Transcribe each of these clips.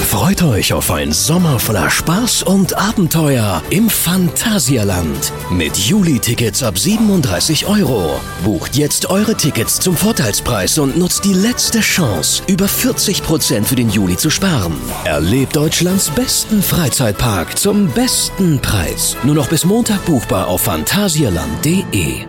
Freut euch auf einen Sommer voller Spaß und Abenteuer im Phantasialand. Mit Juli-Tickets ab 37 €. Bucht jetzt eure Tickets zum Vorteilspreis und nutzt die letzte Chance, über 40% für den Juli zu sparen. Erlebt Deutschlands besten Freizeitpark zum besten Preis. Nur noch bis Montag buchbar auf phantasialand.de.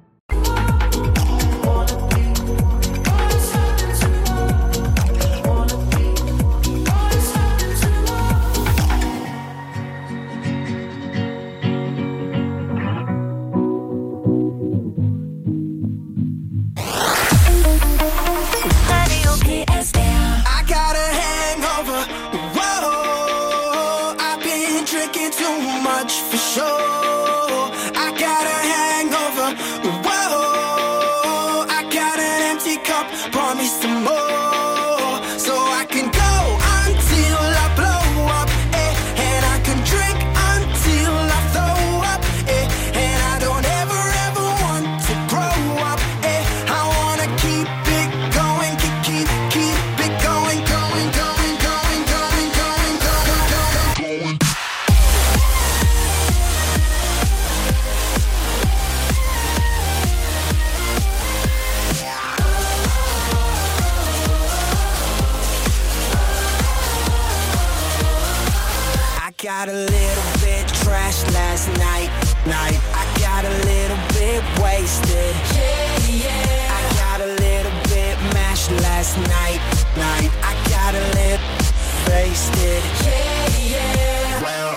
Got a little bit trashed last night. I got a little bit wasted. I got a little bit mashed last night. I got a little wasted. Well,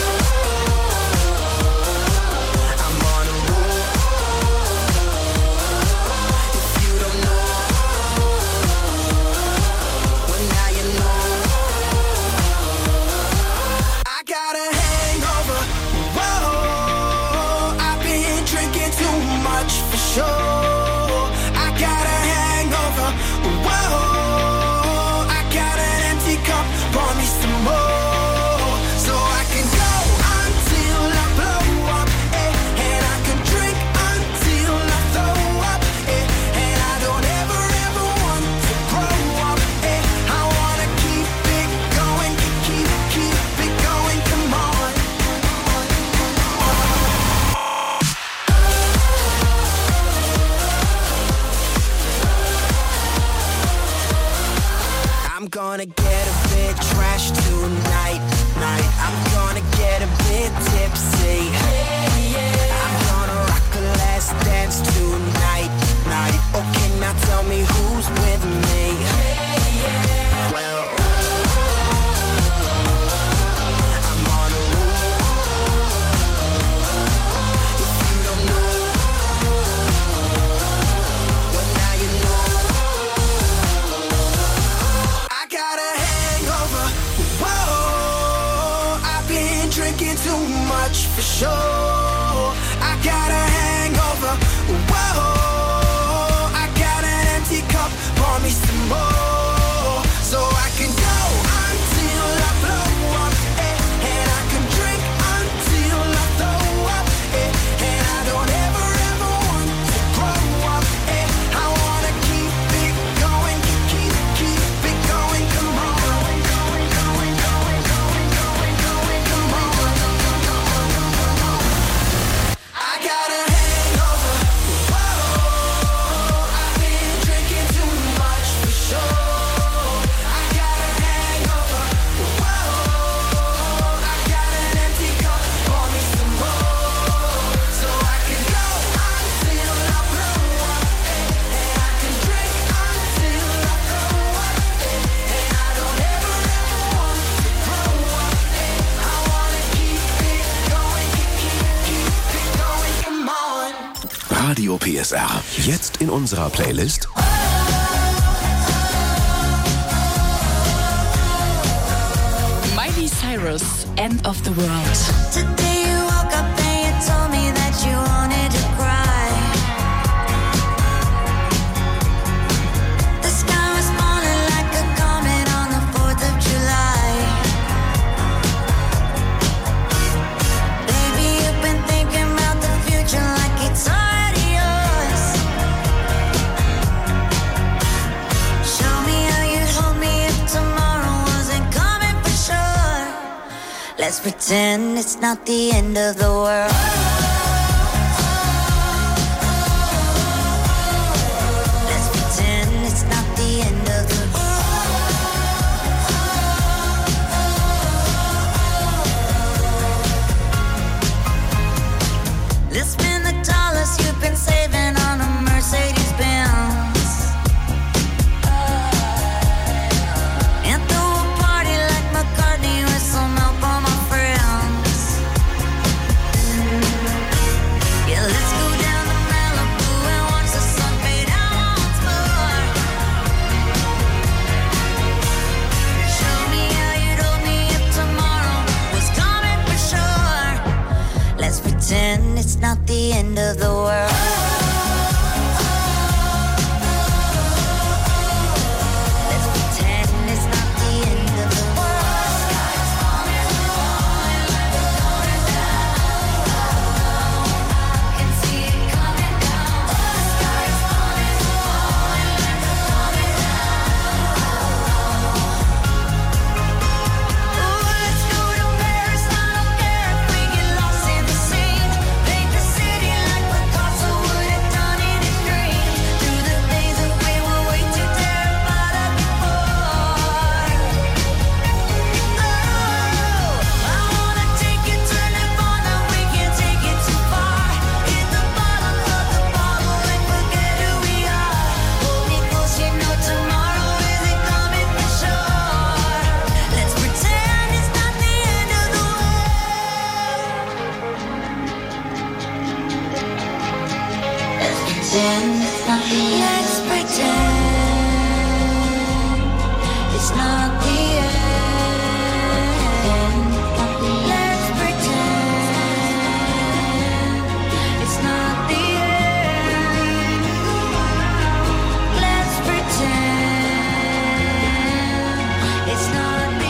I'm on a roll. If you don't know, well now you know. Got a hangover, whoa, I've been drinking too much for sure. I got a hangover, whoa, I got an empty cup, pour me some more. So I can go until I blow up, and I can drink until I throw up, and I don't ever want to grow up, I wanna keep it going, keep it going. I'm gonna get a bit trashed tonight. I'm gonna get a bit tipsy. I'm gonna rock the last dance tonight. Okay, now tell me who's with me. Well, I'm on a roll. If you don't know, well now you know. I got a hangover, whoa, I've been drinking too much for sure. I got a hangover, whoa, I got an empty cup, pour me some more. So I can go until I blow up, and I can drink until I throw up, and I don't ever want to grow up, I wanna keep it going, keep it going, come on. I got a hangover, whoa, I've been drinking too much for sure. I got a hangover, whoa, I got an empty cup, pour me some more. So I can go until I blow up, and I can drink until I throw up, and I don't ever want to grow up, I wanna keep it going, keep it going, come on. Radio PSR. Jetzt in unserer Playlist Miley Cyrus, End of the World. Today you woke up and you told me that you wanted to cry. The sky was falling like a comet on the 4th of July. Baby, you've been thinking about the future like it's already yours. Show me how you'd hold me if tomorrow wasn't coming pretend it's not the end of the world. Let's pretend it's not the end of the world. Let's spend the dollars you've been saving on a Mercedes-Benz. Pretend it's not the end of the world. Let's pretend it's not the end of the world. Sky's falling, falling, falling down. I can see it coming down. The sky's falling, falling, falling down. Ooh, let's go to Paris. I don't care if we get lost in the sea. Paint the city like Picasso would have done it in dreams. Through the days that we were way too terrified of before. Oh, I wanna take you to Nirvana. We can't take it too far. Hit the bottom of the bottle and forget who we are. Hold me close, you know tomorrow isn't coming for sure. Let's pretend it's not the end of the world. Let's pretend it's not the end. Let's pretend it's not the end. Let's pretend it's not the end. Let's pretend it's not the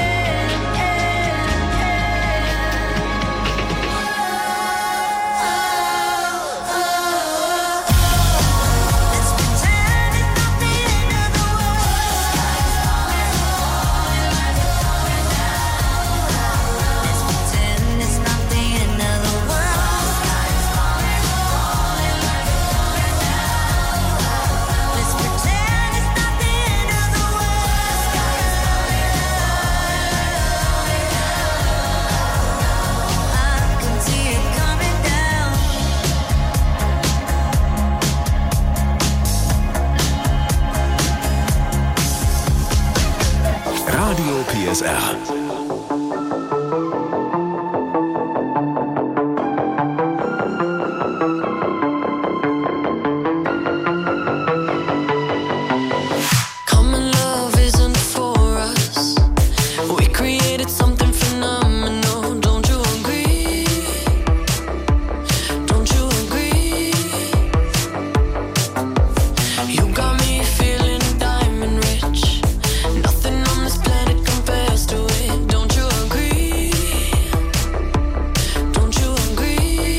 Let's pretend it's not the end of the world. Sky's falling, falling, falling down. Let's pretend it's not the end of the world. Sky's falling, falling, falling down. Let's pretend it's not the end of the world. Sky's falling, falling down. I can see it coming down. Radio PSR. Common love isn't for us. We created something phenomenal. Don't you agree? Don't you agree? You got me feeling diamond rich. Nothing on this planet compares to it. Don't you agree? Don't you agree?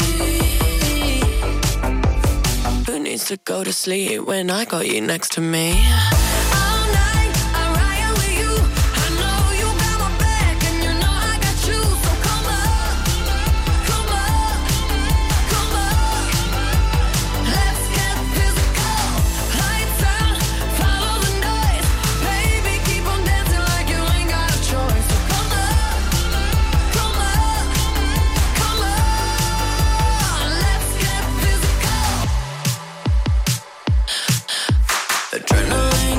Who needs to go to sleep when I got you next to me? All night I ride with you. I know you got my back and you know I got you. So come up, come up, come up. Let's get physical. Lights out, follow the noise. Baby, keep on dancing like you ain't got a choice. So come up, come up, come on. Let's get physical. Adrenaline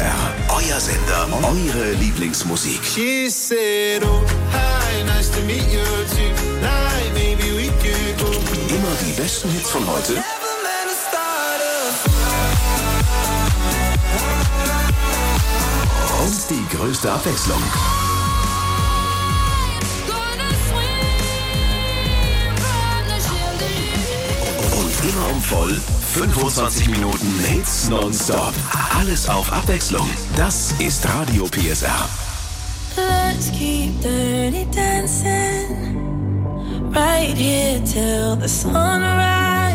PSR. Euer Sender, eure Lieblingsmusik. She said, oh, hi, nice to meet you too. Like, maybe we could go. Immer die besten Hits von heute Never met a starter. und die größte Abwechslung. Und immer um voll 25 Minuten Hits nonstop. Alles auf Abwechslung. Das ist Radio PSR. Let's keep dirty dancing right here till the sunrise.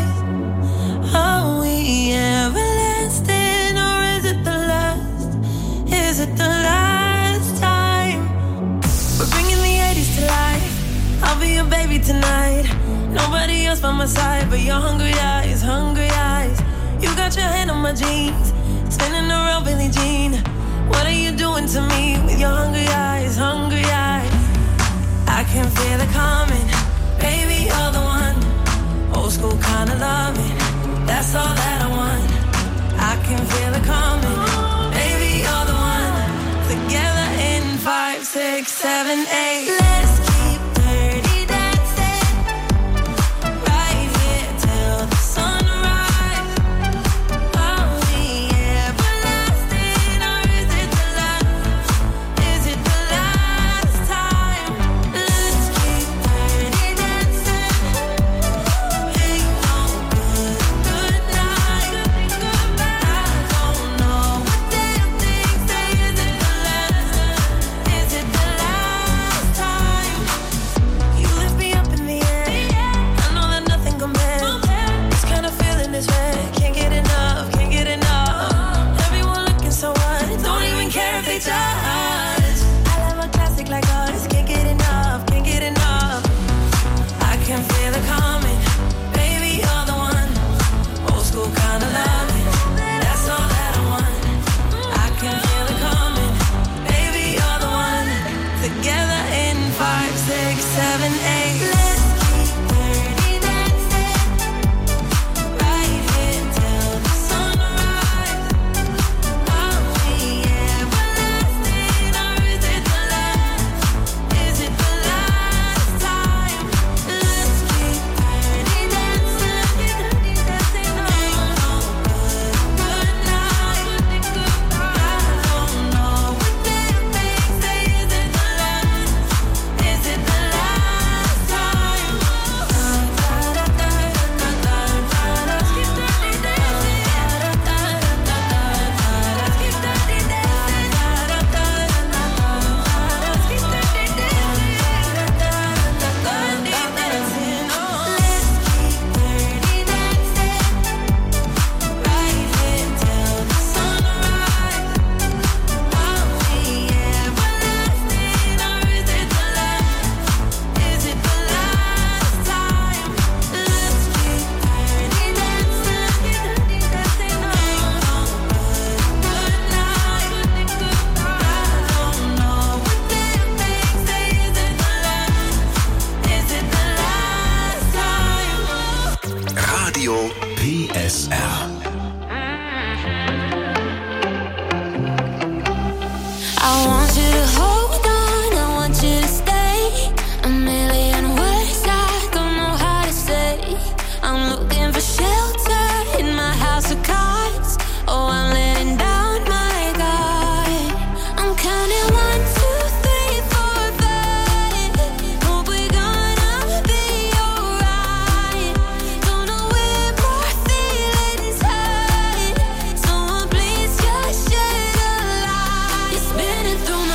Are we everlasting or is it the last? Is it the last time? We're bringing the 80s to life. I'll be your baby tonight. Nobody else by my side but your hungry eyes, hungry eyes. You got your hand on my jeans, spinning around Billie Jean. What are you doing to me with your hungry eyes, hungry eyes? I can feel it coming, baby, you're the one. Old school kind of loving, that's all that I want. I can feel it coming, baby, you're the one. Together in 5, 6, 7, 8. Let's keep dirty dancing right here till the sunrise. Are we everlasting or is it the last? Is it the last time? Let's keep dirty dancing. Ain't no good night. I don't know what damn things say. Is it the last? Is it the last time? You lift me up in the air. I know that nothing compares. This kind of feeling is rare. Can't get enough, can't get enough. Everyone looking so what? Don't even care if they judge. I love a classic like us. Can't get enough, can't get enough. I can feel it coming, baby, you're the one. Old school kind of loving, that's all that I want. I can feel it coming, baby, you're the one. Together in 5, 6, 7, 8. Let's keep dirty dancing right here till the sunrise. Are we everlasting or is it the last? Is it the last time? Let's keep dirty dancing. Ain't no good night. I don't know what damn things say. Is it the last? Is it the last time? Let's keep dirty dancing. Let's keep dirty dancing. Let's keep dirty dancing. Right here till the sunrise. Are we everlasting or is it the last? Is it the last time? Let's keep dirty dancing. Ain't no good night. I don't know what damn things say. Is it the last? Is it the last time? Radio PSR. I want you to hold on, I want you to stay. A million words I don't know how to say. I'm looking for shelter in my house of cards. Oh, I'm letting down my guard. I'm counting 1, 2, 3, 4, 5. Hope we're gonna be alright. Don't know where my feelings hide. Someone please just shed a light. You're spinning through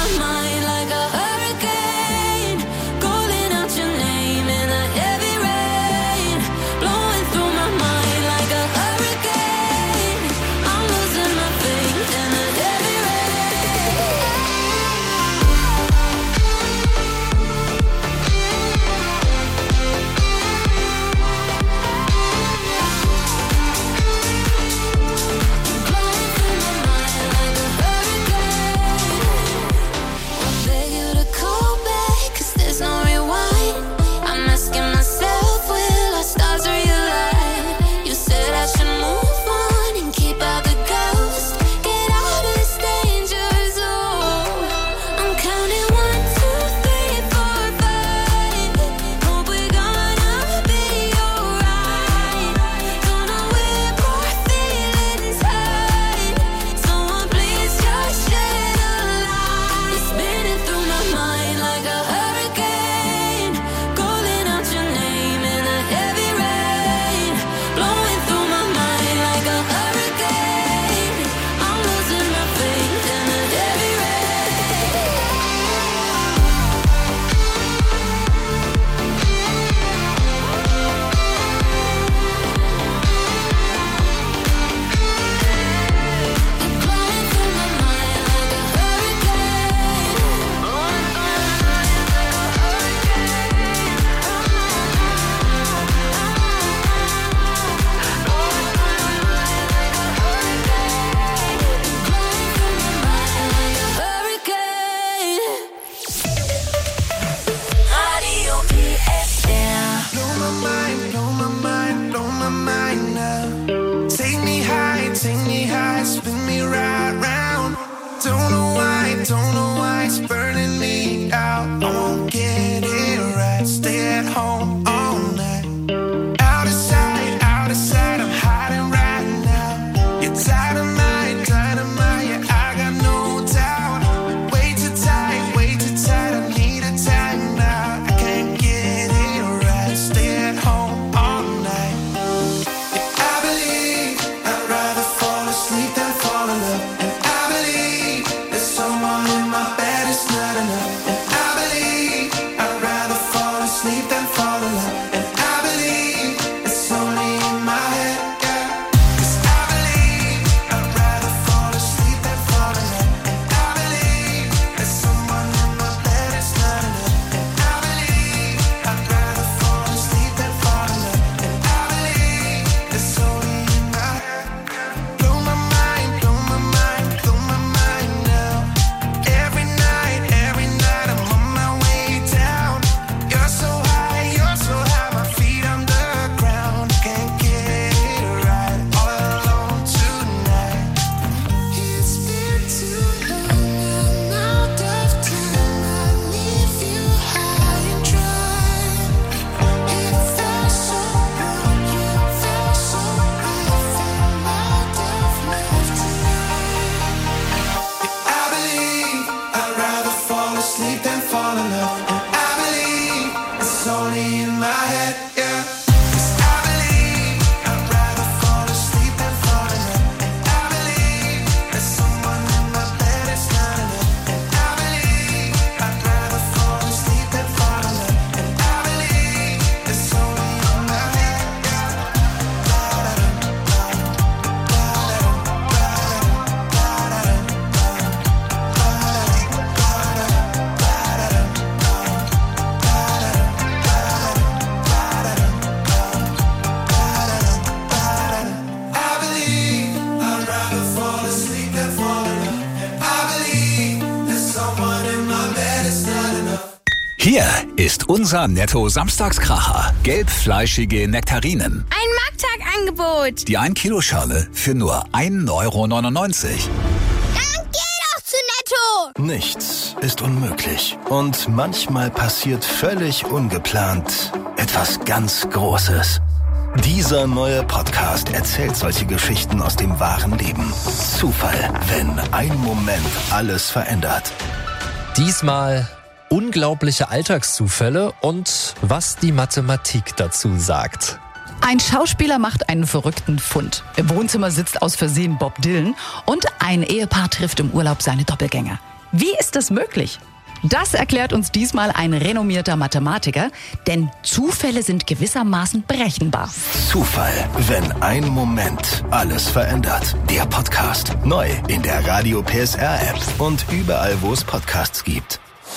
Hier ist unser Netto-Samstagskracher. Gelbfleischige Nektarinen. Ein Markttagangebot. Die 1-Kilo-Schale für nur 1,99 Euro. Dann geh doch zu Netto. Nichts ist unmöglich. Und manchmal passiert völlig ungeplant etwas ganz Großes. Dieser neue Podcast erzählt solche Geschichten aus dem wahren Leben. Zufall, wenn ein Moment alles verändert. Diesmal unglaubliche Alltagszufälle und was die Mathematik dazu sagt. Ein Schauspieler macht einen verrückten Fund. Im Wohnzimmer sitzt aus Versehen Bob Dylan und ein Ehepaar trifft im Urlaub seine Doppelgänger. Wie ist das möglich? Das erklärt uns diesmal ein renommierter Mathematiker, denn Zufälle sind gewissermaßen berechenbar. Zufall, wenn ein Moment alles verändert. Der Podcast. Neu in der Radio PSR-App und überall, wo es Podcasts gibt.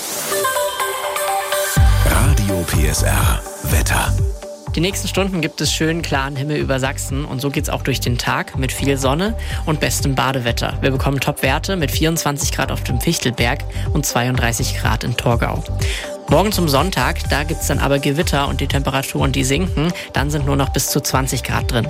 Radio PSR Wetter. Die nächsten Stunden gibt es schönen, klaren Himmel über Sachsen und so geht's auch durch den Tag mit viel Sonne und bestem Badewetter. Wir bekommen Top-Werte mit 24 Grad auf dem Fichtelberg und 32 Grad in Torgau. Morgen zum Sonntag, da gibt's dann aber Gewitter und die Temperaturen, die sinken. Dann sind nur noch bis zu 20 Grad drin.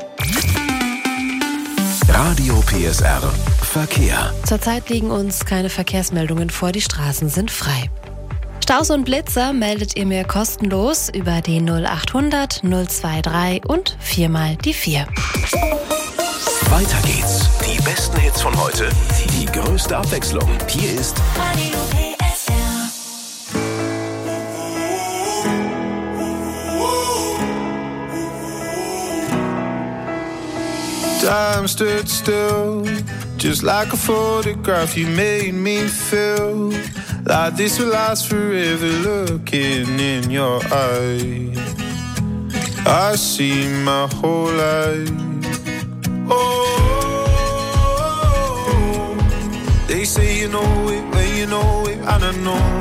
Radio PSR Verkehr. Zurzeit liegen uns keine Verkehrsmeldungen vor, die Straßen sind frei. Staus und Blitzer meldet ihr mir kostenlos über die 0800 023 und 4 die 4. Weiter geht's. Die besten Hits von heute. Die größte Abwechslung. Hier ist Radio PSR. Time stood still, just like a photograph. You made me feel like this will last forever. Looking in your eyes, I see my whole life. Oh, they say you know it when you know it, and I know.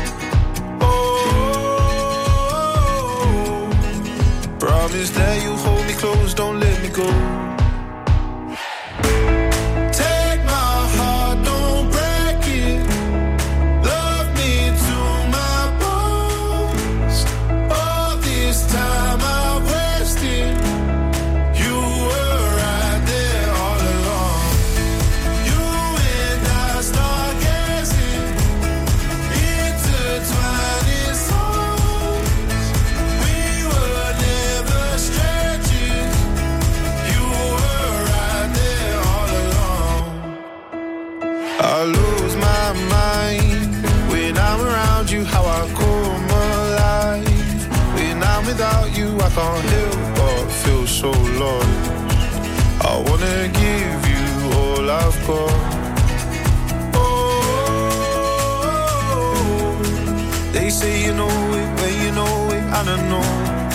Oh, promise that you hold me close, don't let me go. I lose my mind when I'm around you, how I come alive. When I'm without you, I can't help but feel so lost. I wanna give you all I've got. Oh, they say you know it when you know it, and I know.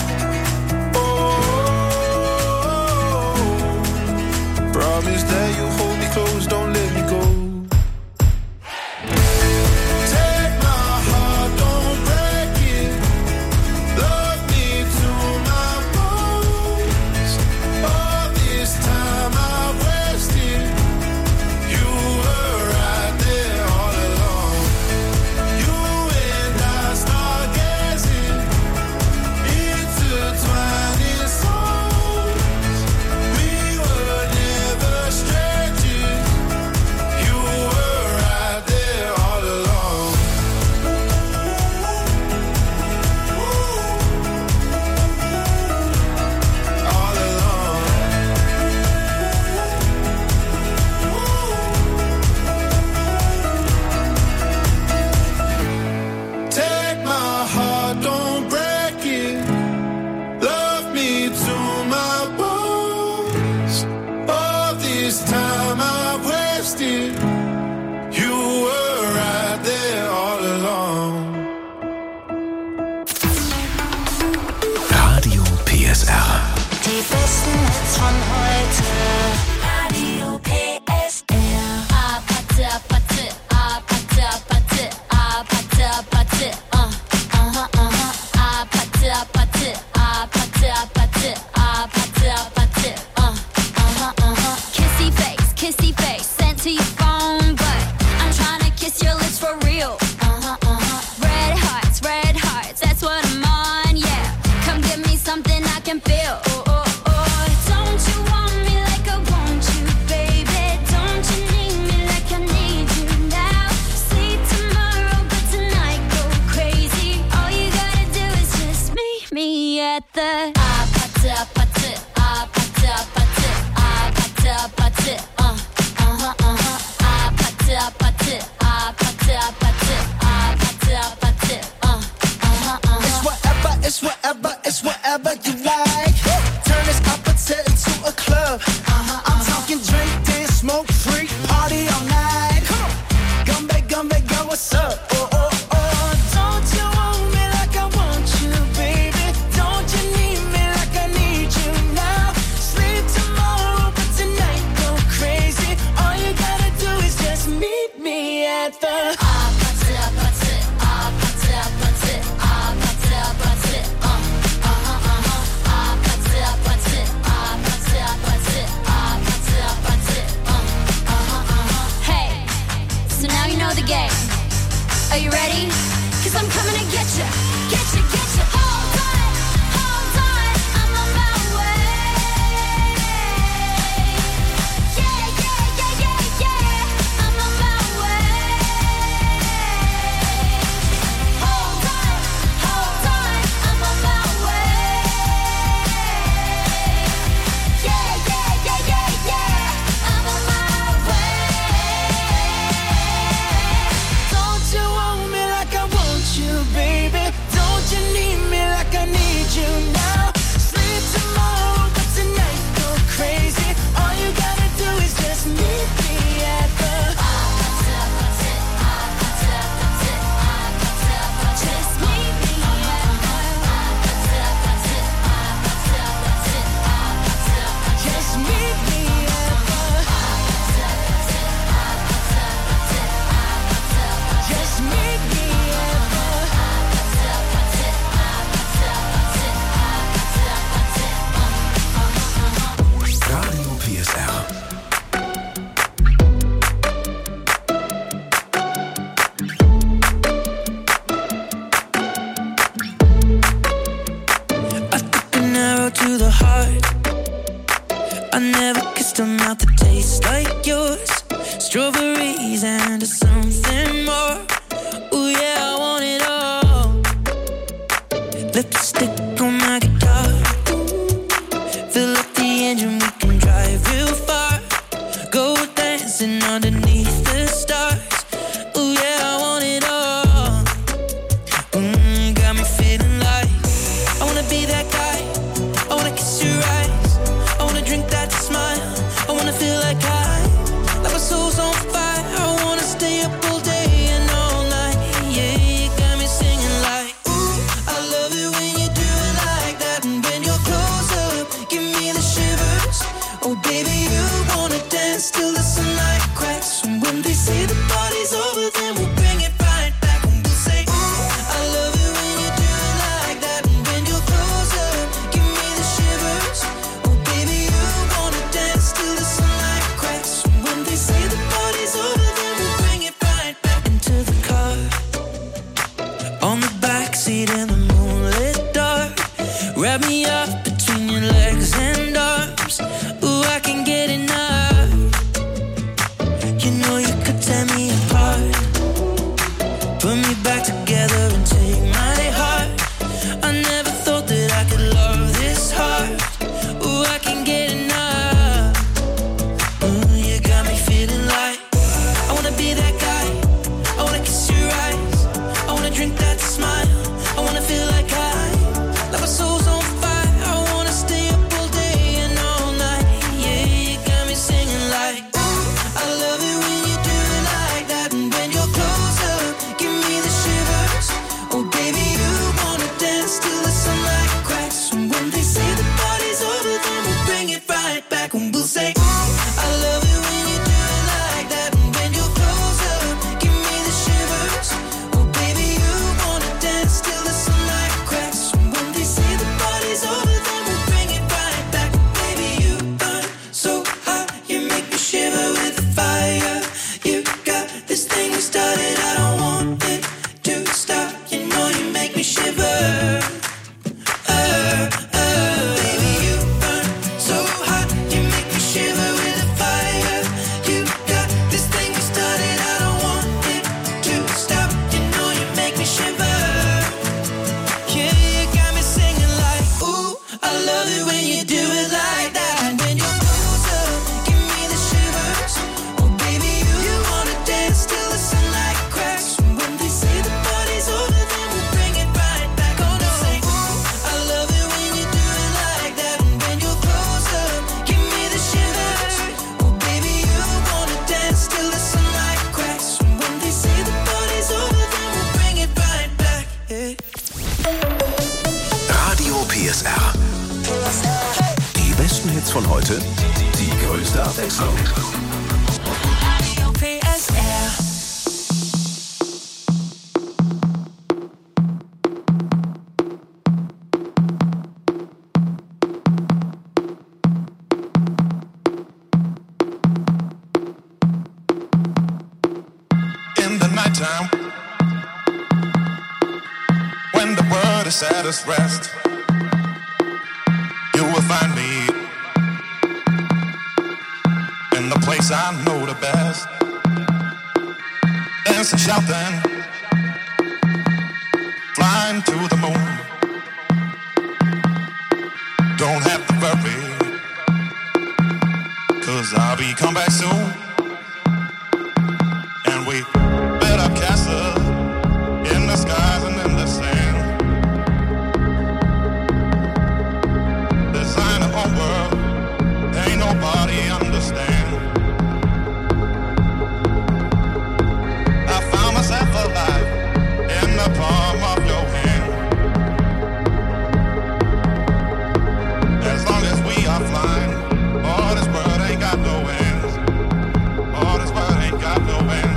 Oh, promise that you'll hold me close, don't let me go. at the Hey, so now you know the game. Are you ready? 'Cause I'm coming to get you, get you, get you. Hold on, I'm on my way. Yeah, yeah, yeah, yeah, yeah, I'm on my way. Hold on, I'm on my way. Yeah, yeah, yeah, yeah, yeah, I'm on my way. Don't you want me like I want you, baby? Don't you need me like I need you now? Sleep tomorrow, but tonight go crazy. All you gotta do is just meet me at the Just meet me just meet me at the just meet me at Radio PSR. an arrow to the heart. I never kissed a mouth that tastes like yours. Strawberries and something more. Ooh yeah, I want it all. Lipstick on my guitar. Fill up the engine, we can drive real far. Go dancing underneath the stars. Ooh yeah, I want it all. Got me feeling like I wanna be that guy. I wanna kiss your eyes. I wanna drink that smile. I wanna feel like my soul's on fire. I wanna stay up all day and all night. Yeah, you got me singing like, ooh, I love it when you do it like that. And when you're close up, give me the shivers. Oh baby, you wanna dance till the sunlight cracks. And when they say the party's over, then we'll bring it right back. And we'll say, ooh, I love it when you do it like that. And when you're close up, give me the shivers. Oh baby, you wanna dance till the sunlight cracks. And when they say the party's over, then we'll bring it right back into the car. On the backseat in the moonlit dark. Wrap me up between your legs and arms. Ooh, I can get enough. You know you could tear me apart. Put me back together and take my heart. I never thought that I could love this hard. Ooh, I can get enough. Ooh, you got me feeling like I wanna be that guy. I wanna kiss your eyes. I wanna drink that smile. I wanna feel like my soul's on fire. I wanna stay up all day and all night. Yeah, you got me singing like, ooh, I love it when you do it like that. And when you're close up, give me the shivers. Oh baby, you wanna dance till the sunlight cracks. And when they say the party's over, then we'll bring it right back. And we'll say, ooh, I love it when you do it like that. And when you're close up, give me the shivers. Oh baby, you wanna dance till the sunlight cracks. And when they say the party's over, then we'll bring it right back. Baby, you burn so hot, you make me shiver with the fire. You got this thing we started, I don't want it to stop. You know you make me shiver. Baby, you burn so hot, you make me shiver with the fire. You got this thing we started, I don't want it to stop. You know you make me shiver. Yeah, you got me singing like, ooh, I love it when you do it like that. And when you're close up, give me the shivers. Oh baby, you wanna dance till the sunlight cracks. And when they say the party's over, then we'll bring it right back. Oh no, say, ooh, I love it when you do it like that. And when you're close up, give me the shivers. Oh baby, you wanna dance till the sunlight cracks. And when they say the party's over, then we'll bring it right back. Yeah. Radio PSR. Die besten Hits von heute, die größte Abwechslung. PSR. nighttime, when the world is at its rest, you will find me in the place I know the best. Dancing, shouting, flying to the moon. Don't have to worry, 'cause I'll be come back soon. And we built up castles in the skies and in the sand. Design a whole world, ain't nobody understand. I found myself alive in the palm of your hand. As long as we are flying, all this world ain't got no ends. All this world ain't got no ends.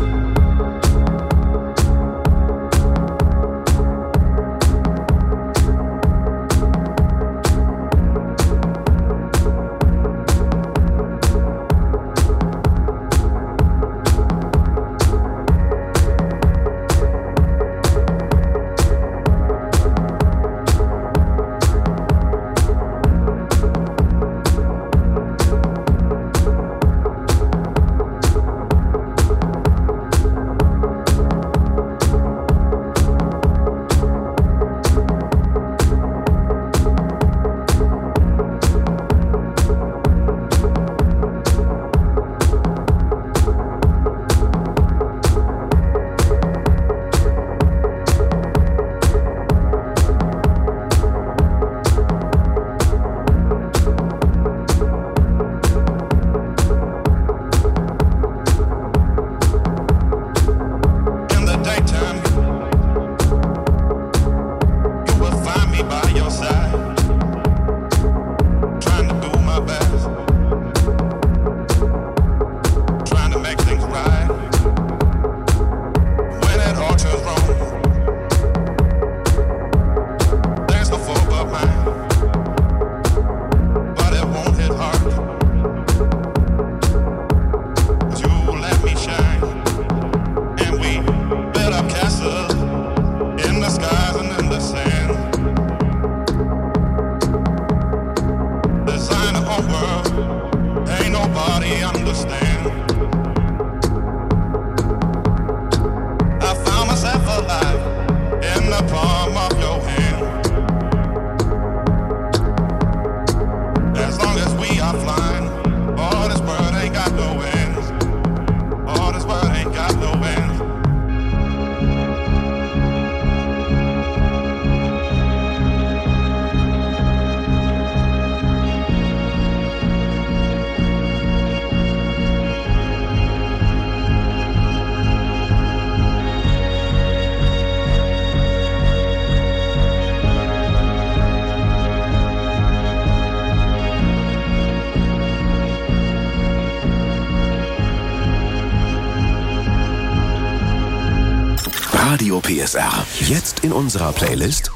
Radio PSR. Jetzt in unserer Playlist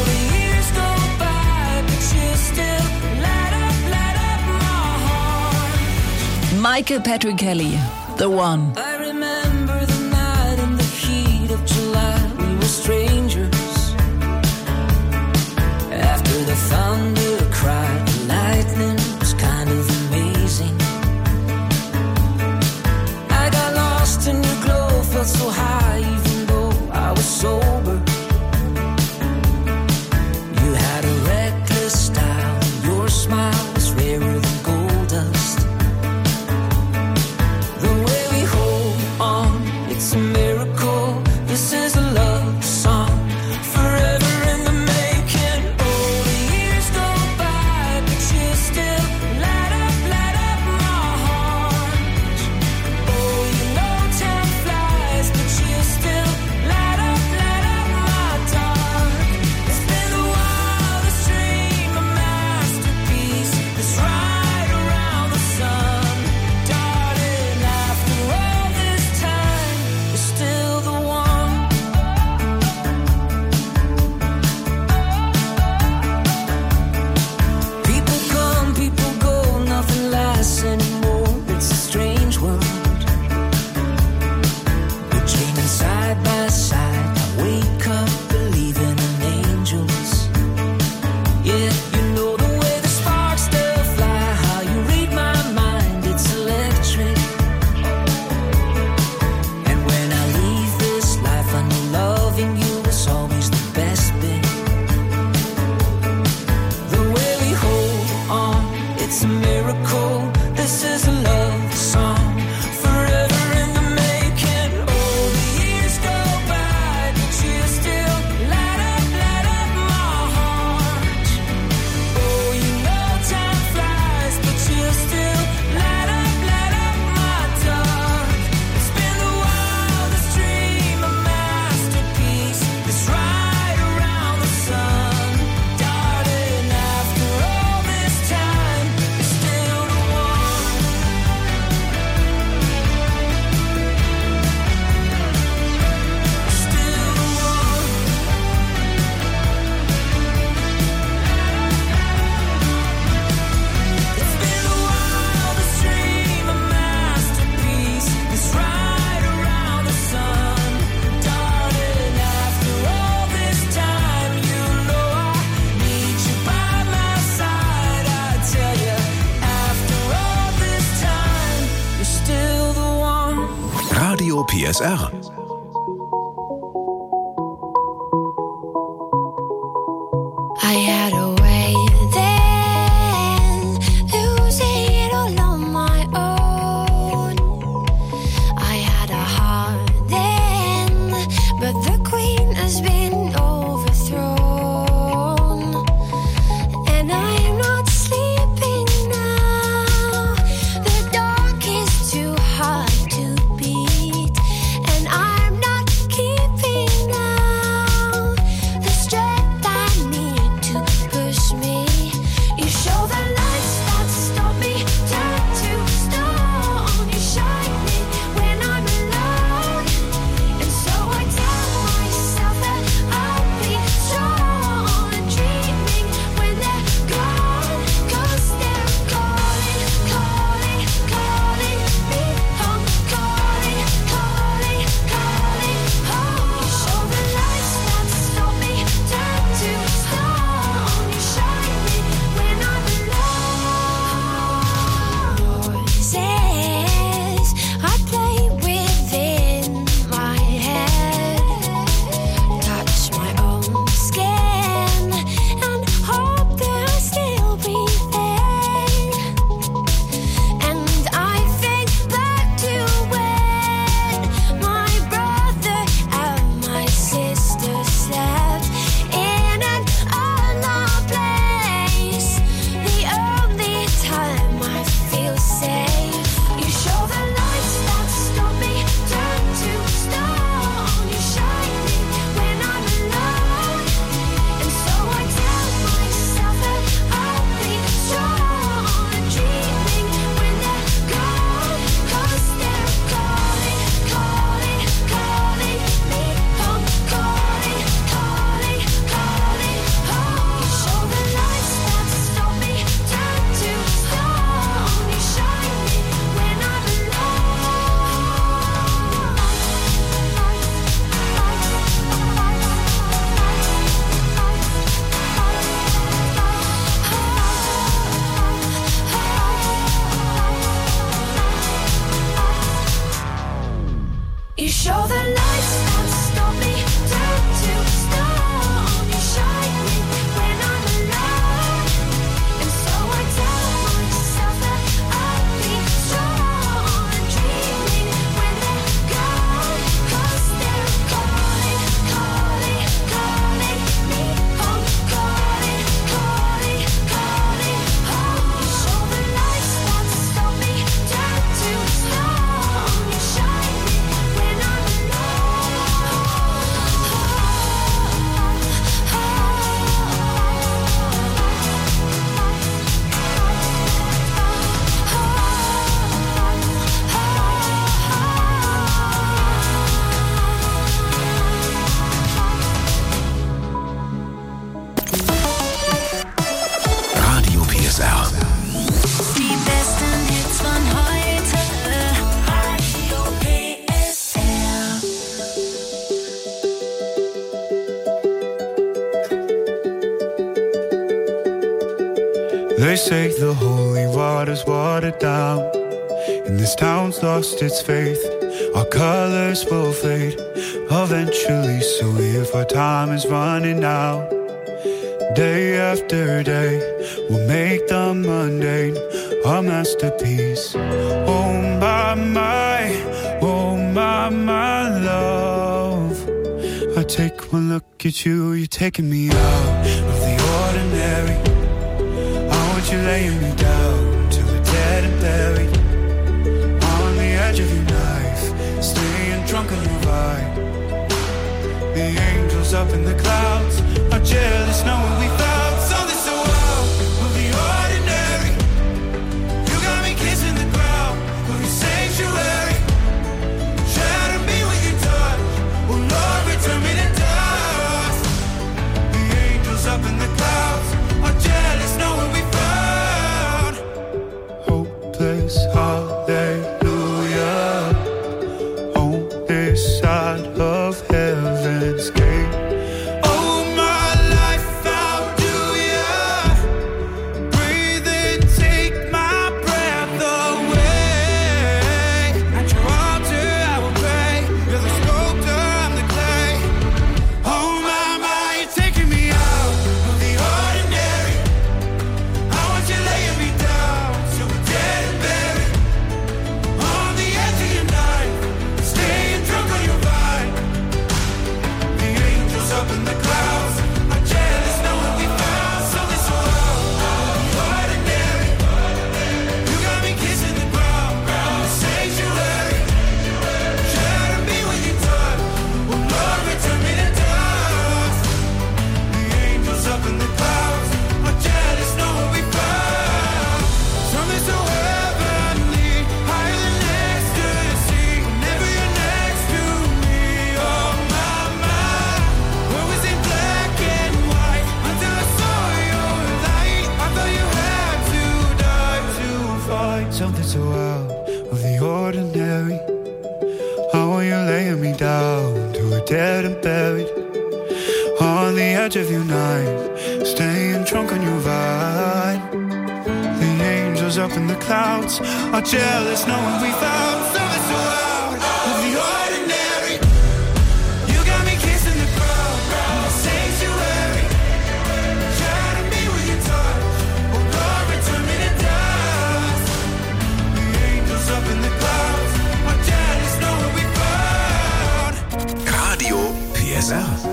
Michael Patrick Kelly, The One. I remember the night in the heat of July. We were strangers. After the thunder cried, the lightning was kind of amazing. I got lost in your glow, felt so high even though I was sober. You had a reckless style, your smile was rarer than gold dust. The way we hold on, it's a miracle. This is a love song, forever in the making. Oh, the years go by, but you still light up my heart. Oh, you know time flies, but you still light up my dark. It's been the wildest dream, a masterpiece that's right around the sun. Darling, after all this time, you're still PSR. I had a way then, losing it all on my own. I had a heart then, but the queen has been overthrown. And I am not sleeping now. The dark is too hard to beat, and I'm not keeping now the strength I need to push me. You show the lights that stop me, turn to stone. You shine me when I'm alone, and so I tell myself that I'll be strong and dreaming when they're gone, 'cause they're calling, calling, calling me home, calling, calling, calling home. You show the lights that stop me, turn to stone. You shine me when I'm alone. Voices I play within my head, touch my own skin and hope that I'll still be there. And I think back to when my brother and my sister slept in an unknown place. The only time I feel safe. You show the lights that stop me, turn to stone. You shine me when I'm alone, and so I tell myself that I'll be strong and dreaming when they're gone, 'cause they're calling, calling, calling me home, calling, calling, calling home. You show the lights that stop me, turn to stone. You shine me when I'm You show the lights that stop me, turn to stone. You shine me when I'm alone, and so I tell myself that I'll be strong and dreaming when they're gone, 'cause they're calling, calling, calling me home, calling, calling, calling home. You show the lights that stop me, turn to stone. You shine me when I'm Radio PSR. Die besten Hits von heute. Radio PSR. They say the holy water's watered down, and this town's lost its faith. Our colors will fade eventually, so if our time is running out, day after day, we'll make the mundane our masterpiece. Oh my, love. I take one look at you, you're taking me out of the ordinary. I want you laying me down till we're dead and buried on the edge of your knife, staying drunk on your vibe. The angels up in the clouds are jealous knowing we found something so wild of the ordinary. You got me kissing the ground of your sanctuary. Shatter me with your touch, oh Lord, return me to dust. The angels up in the clouds are jealous knowing we found hopeless hallelujah on this side of heaven's gate. Oh my life, how do ya breathe and take my breath away? At your altar I will pray, laying me down to a dead and buried on the edge of your night, staying drunk on your vine. The angels up in the clouds are jealous knowing we found something so out of the ordinary. You got me kissing the ground in the sanctuary, trying to be with your touch, oh Lord, return me to dust. The angels up in the clouds are jealous knowing we found Radio PSR.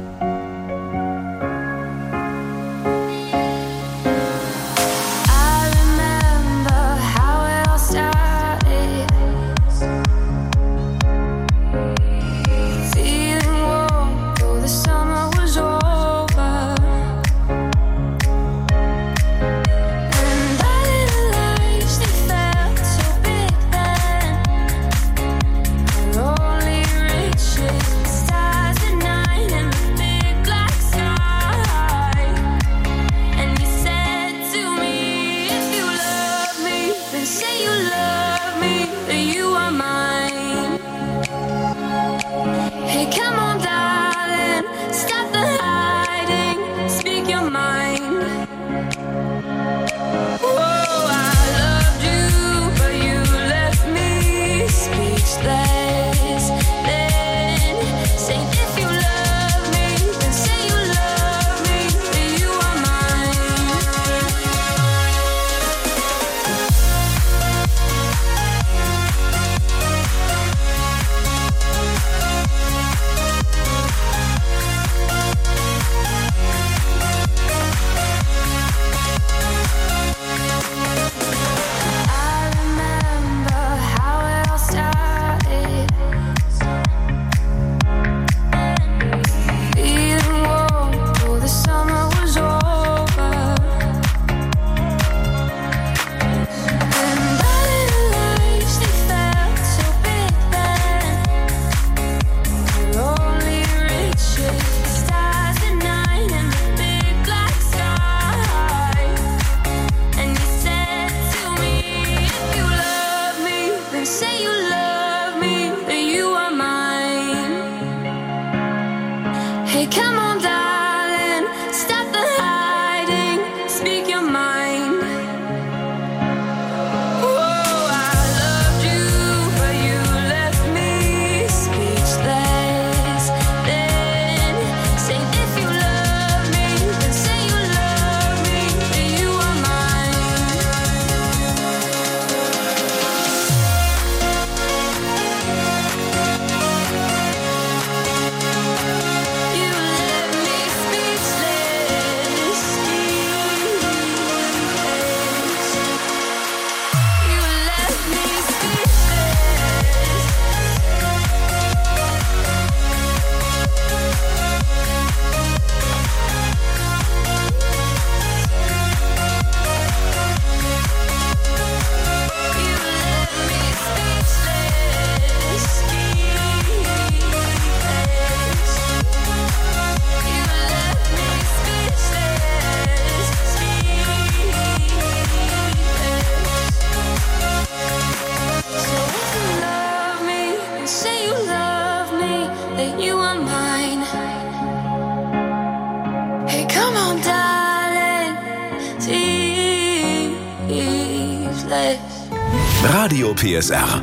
Radio PSR.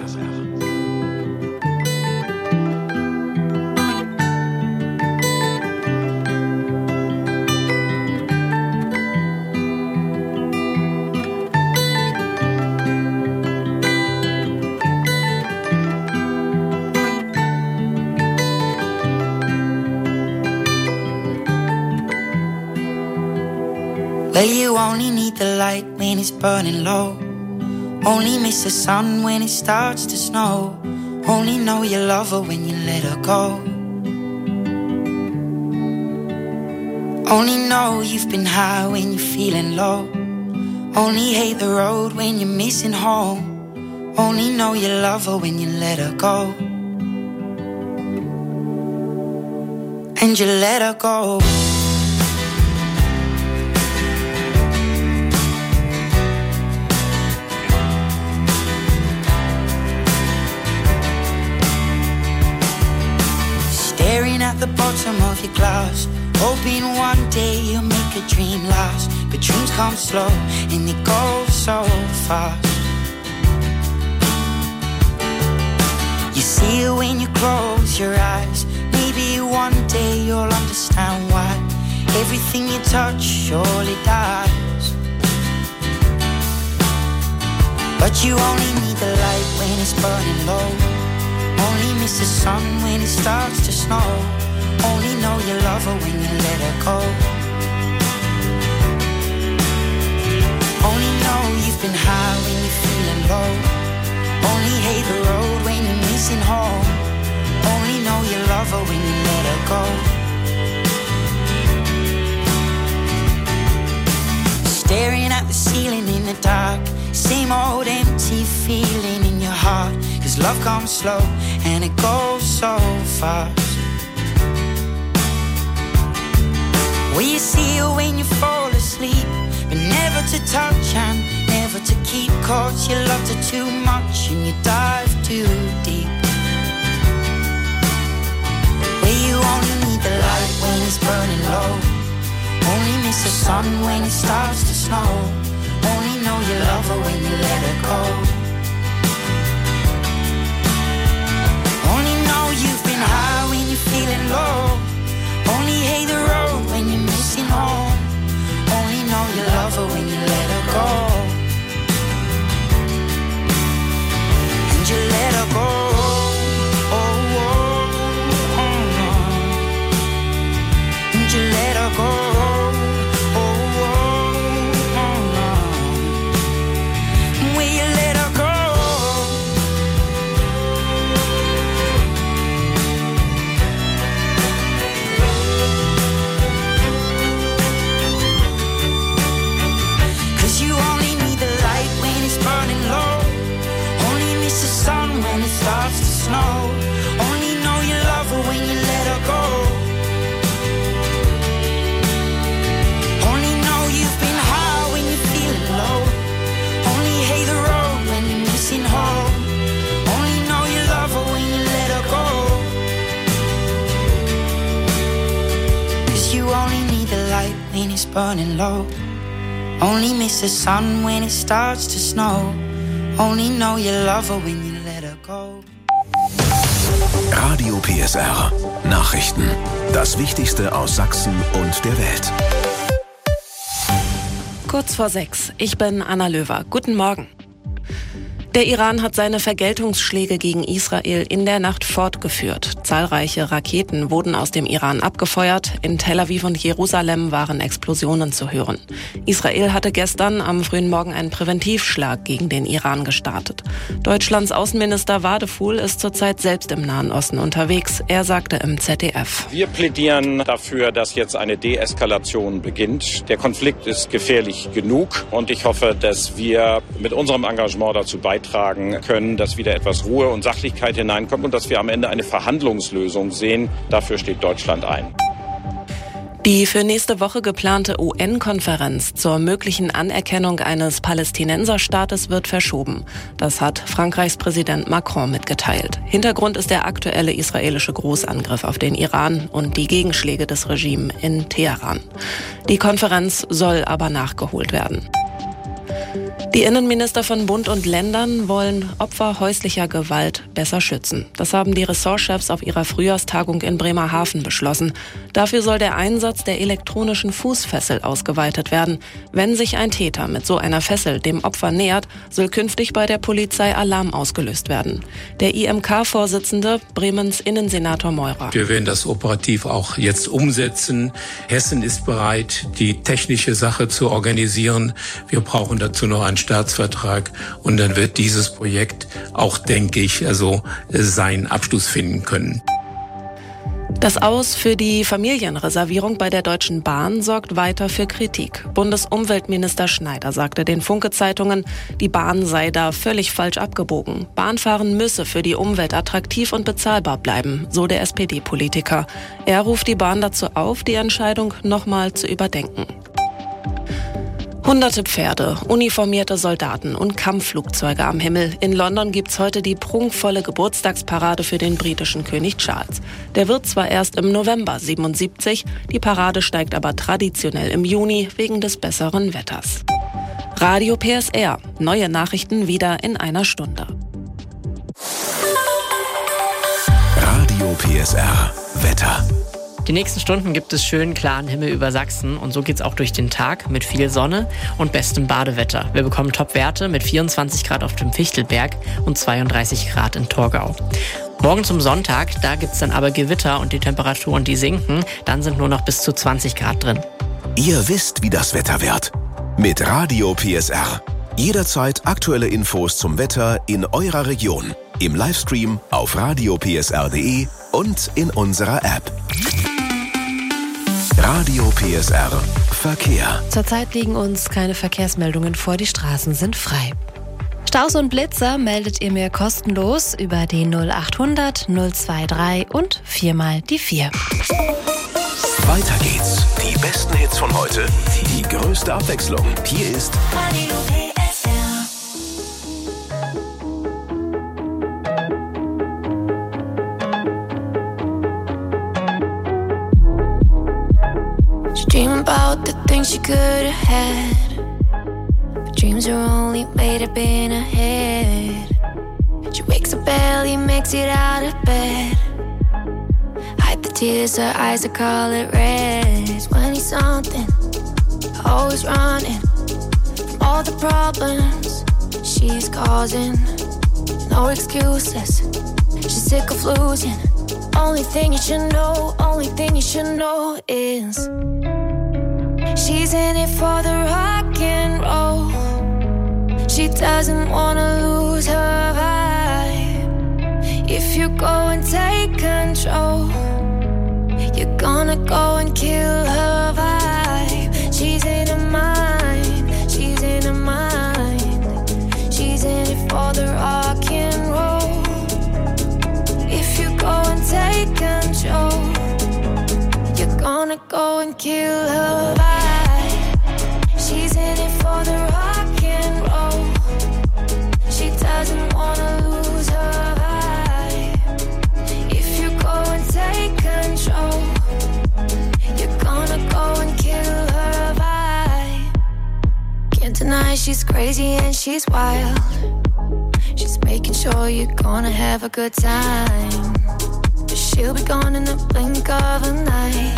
Well, you only need the light when it's burning low. Only miss the sun when it starts to snow. Only know you love her when you let her go. Only know you've been high when you're feeling low. Only hate the road when you're missing home. Only know you love her when you let her go. And you let her go. the bottom of your glass, hoping one day you'll make a dream last. But dreams come slow and they go so fast. You see it when you close your eyes. Maybe one day you'll understand why everything you touch surely dies. But you only need the light when it's burning low. Only miss the sun when it starts to snow. Only know you love her when you let her go. Only know you've been high when you're feeling low. Only hate the road when you're missing home. Only know you love her when you let her go. Staring at the ceiling in the dark, same old empty feeling in your heart. 'Cause love comes slow and it goes so fast. Will you see her when you fall asleep? But never to touch and never to keep. 'Cause you loved her too much and you dive too deep. Where you only need the light when it's burning low. Only miss the sun when it starts to snow. Only know you love her when you let her go. Only know you've been high when you're feeling low. Only hate the road when you're missing home. Only know you love her when you let her go. And you let her go. Oh, oh, oh, oh. And you let her go. Only know you love her when you let her go. Only know you've been high when you're feeling low. Only hate the road when you're missing home. Only know you love her when you let her go. 'Cause you only need the light when it's burning low. Only miss the sun when it starts to snow. Only know you love her when you let her go. Radio PSR. Nachrichten. Das Wichtigste aus Sachsen und der Welt. Kurz vor 6. Ich bin Anna Löwer. Guten Morgen. Der Iran hat seine Vergeltungsschläge gegen Israel in der Nacht fortgeführt. Zahlreiche Raketen wurden aus dem Iran abgefeuert. In Tel Aviv und Jerusalem waren Explosionen zu hören. Israel hatte gestern am frühen Morgen einen Präventivschlag gegen den Iran gestartet. Deutschlands Außenminister Wadefuhl ist zurzeit selbst im Nahen Osten unterwegs. Er sagte im ZDF: Wir plädieren dafür, dass jetzt eine Deeskalation beginnt. Der Konflikt ist gefährlich genug und ich hoffe, dass wir mit unserem Engagement dazu beitragen können, dass wieder etwas Ruhe und Sachlichkeit hineinkommt und dass wir am Ende eine Verhandlungslösung sehen. Dafür steht Deutschland ein. Die für nächste Woche geplante UN-Konferenz zur möglichen Anerkennung eines Palästinenserstaates wird verschoben. Das hat Frankreichs Präsident Macron mitgeteilt. Hintergrund ist der aktuelle israelische Großangriff auf den Iran und die Gegenschläge des Regimes in Teheran. Die Konferenz soll aber nachgeholt werden. Die Innenminister von Bund und Ländern wollen Opfer häuslicher Gewalt besser schützen. Das haben die Ressortchefs auf ihrer Frühjahrstagung in Bremerhaven beschlossen. Dafür soll der Einsatz der elektronischen Fußfessel ausgeweitet werden. Wenn sich ein Täter mit so einer Fessel dem Opfer nähert, soll künftig bei der Polizei Alarm ausgelöst werden. Der IMK-Vorsitzende, Bremens Innensenator Meurer: Wir werden das operativ auch jetzt umsetzen. Hessen ist bereit, die technische Sache zu organisieren. Wir brauchen dazu noch einen Staatsvertrag und dann wird dieses Projekt auch, denke ich, seinen Abschluss finden können. Das Aus für die Familienreservierung bei der Deutschen Bahn sorgt weiter für Kritik. Bundesumweltminister Schneider sagte den Funke-Zeitungen, die Bahn sei da völlig falsch abgebogen. Bahnfahren müsse für die Umwelt attraktiv und bezahlbar bleiben, so der SPD-Politiker. Er ruft die Bahn dazu auf, die Entscheidung nochmal zu überdenken. Hunderte Pferde, uniformierte Soldaten und Kampfflugzeuge am Himmel. In London gibt's heute die prunkvolle Geburtstagsparade für den britischen König Charles. Der wird zwar erst im November 77, die Parade steigt aber traditionell im Juni wegen des besseren Wetters. Radio PSR. Neue Nachrichten wieder in einer Stunde. Radio PSR. Wetter. Die nächsten Stunden gibt es schönen, klaren Himmel über Sachsen und so geht's auch durch den Tag mit viel Sonne und bestem Badewetter. Wir bekommen Top-Werte mit 24 Grad auf dem Fichtelberg und 32 Grad in Torgau. Morgen zum Sonntag, da gibt's dann aber Gewitter und die Temperaturen, die sinken. Dann sind nur noch bis zu 20 Grad drin. Ihr wisst, wie das Wetter wird. Mit Radio PSR. Jederzeit aktuelle Infos zum Wetter in eurer Region. Im Livestream auf radiopsr.de und in unserer App. Radio PSR Verkehr. Zurzeit liegen uns keine Verkehrsmeldungen vor, die Straßen sind frei. Staus und Blitzer meldet ihr mir kostenlos über die 0800 023 und 4 die 4. Weiter geht's. Die besten Hits von heute, die größte Abwechslung. Hier ist Radio PSR. She dream about the things she could have had, but dreams are only made up in her head. She wakes up early, makes it out of bed, hide the tears, her eyes are color red. 20-something, always running from all the problems she's causing. No excuses, she's sick of losing. Only thing you should know, only thing you should know is she's in it for the rock and roll. She doesn't wanna lose her vibe. If you go and take control, you're gonna go and kill her vibe. She's in her mind, she's in her mind. She's in it for the rock and roll. If you go and take control, you're gonna go and kill her vibe. She's in it for the rock and roll. She doesn't wanna lose her vibe. If you go and take control, you're gonna go and kill her vibe. Can't deny she's crazy and she's wild. She's making sure you're gonna have a good time, but she'll be gone in the blink of an eye,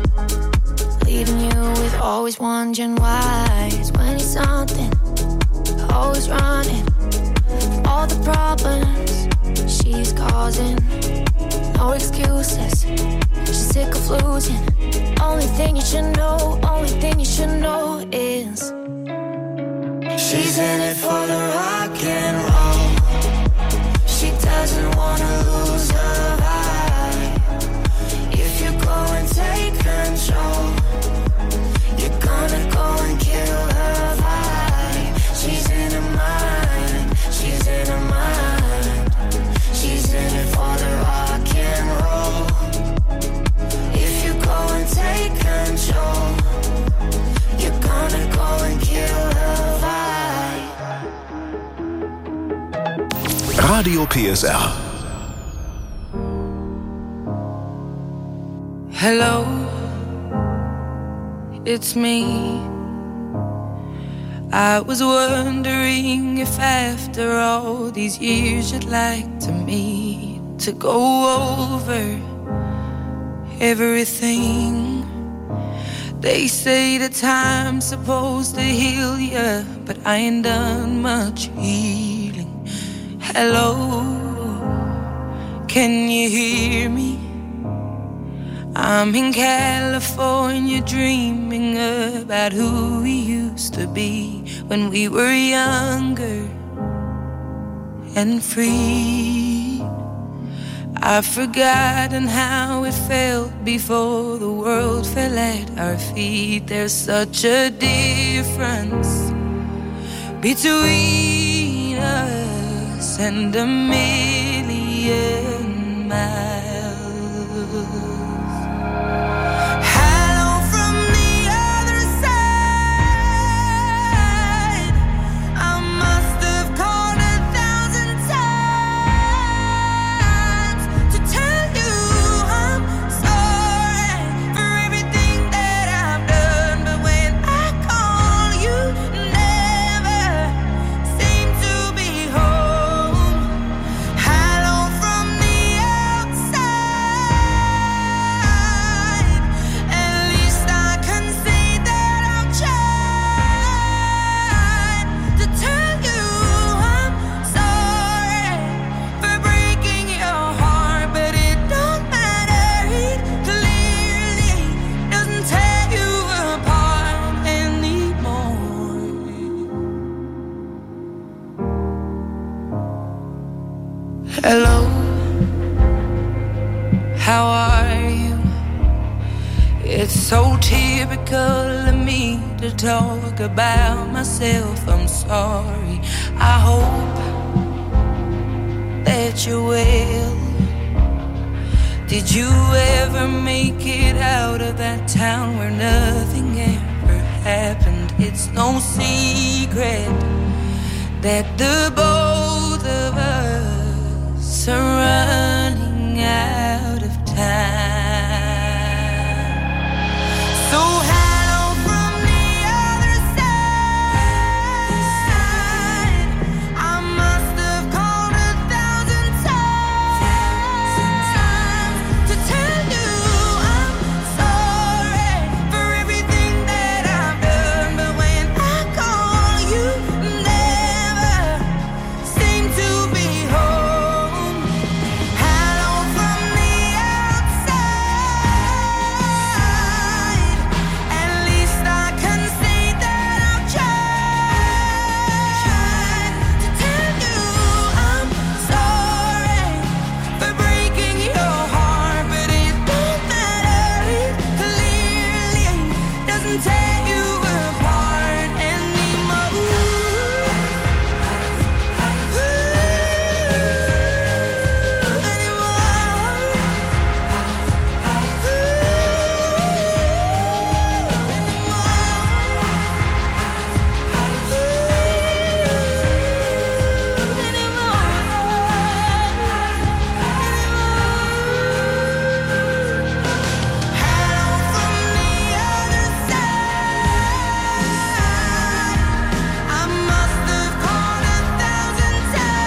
leaving you with always wondering why. 20-something, always running from all the problems she's causing. No excuses, she's sick of losing. Only thing you should know, only thing you should know is she's in it for the rock and roll. She doesn't wanna lose her vibe. If you go and take control, you're gonna go and kill her vibe. She's in her mind, she's in her mind. She's in it for the rock and roll. If you go and take control, you're gonna go and kill her vibe. Radio PSR. Hello, it's me. I was wondering if after all these years you'd like to meet to go over everything. They say the time's supposed to heal ya, but I ain't done much healing. Hello, can you hear me? I'm in California dreaming about who we used to be when we were younger and free. I've forgotten how it felt before the world fell at our feet. There's such a difference between us and a million miles. Hello from the other side. how are you? It's so typical of me to talk about myself. I'm sorry. I hope that you're well. Did you ever make it out of that town where nothing ever happened? It's no secret that the both of us are running out of time. So hello from the other side. I must have called 1,000 times to tell you I'm sorry for everything that I've done. But when I call, you never seem to be home. Hello from the outside. At least I can say that I've tried to tell you I'm sorry for breaking your heart. But it don't matter, it clearly doesn't tear you apart anymore. I must have called 1,000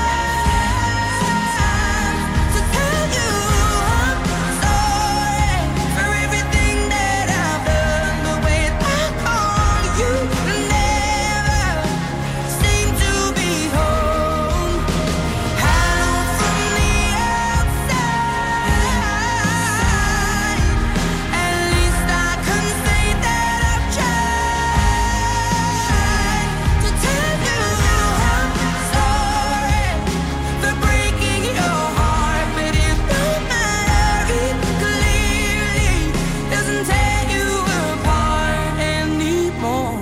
times to tell you I'm sorry for everything that I've done. But when I call, you never seem to be home. Hello from the outside. At least I can say that I've tried to tell you I'm sorry for breaking your heart. But it don't matter, it clearly doesn't tear you apart anymore.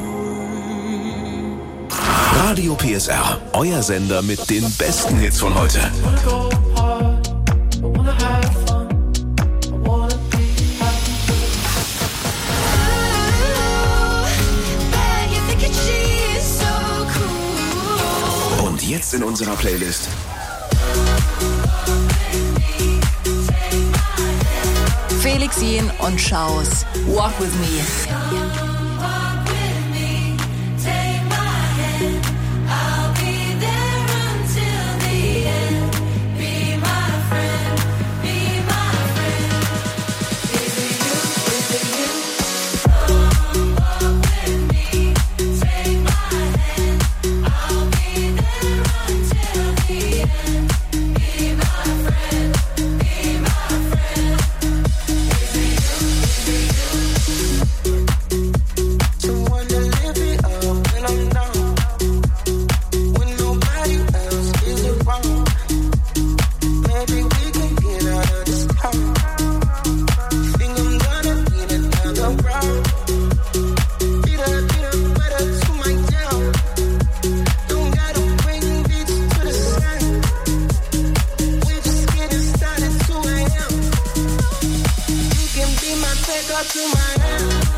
Radio PSR, euer Sender mit den besten Hits von heute. Und jetzt in unserer Playlist Felix Jähn und Schaus. Walk with me. Someone to lift me up when I'm down, when nobody else is around. Maybe we can get out of this town. Think I'm gonna need another round. Beat up, better to my town. Don't gotta bring beats to the sun. We're just getting started, 2 a.m. You can be my backup to my end.